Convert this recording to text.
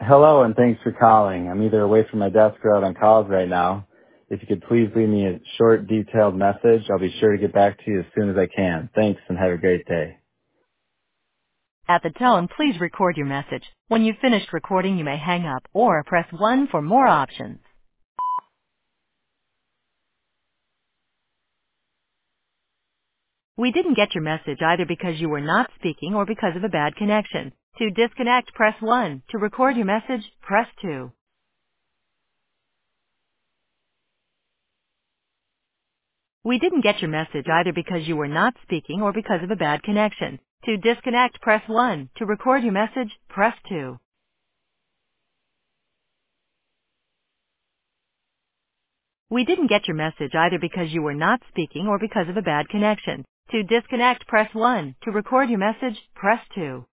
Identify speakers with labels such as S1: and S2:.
S1: Hello, and thanks for calling. I'm either away from my desk or out on calls right now. If you could please leave me a short, detailed message, I'll be sure to get back to you as soon as I can. Thanks, and have a great day.
S2: At the tone, please record your message. When you've finished recording, you may hang up or press 1 for more options. We didn't get your message either because you were not speaking or because of a bad connection. To disconnect, press 1. To record your message, press 2. We didn't get your message either because you were not speaking or because of a bad connection. To disconnect, press 1. To record your message, press 2. We didn't get your message either because you were not speaking or because of a bad connection. To disconnect, press 1. To record your message, press 2.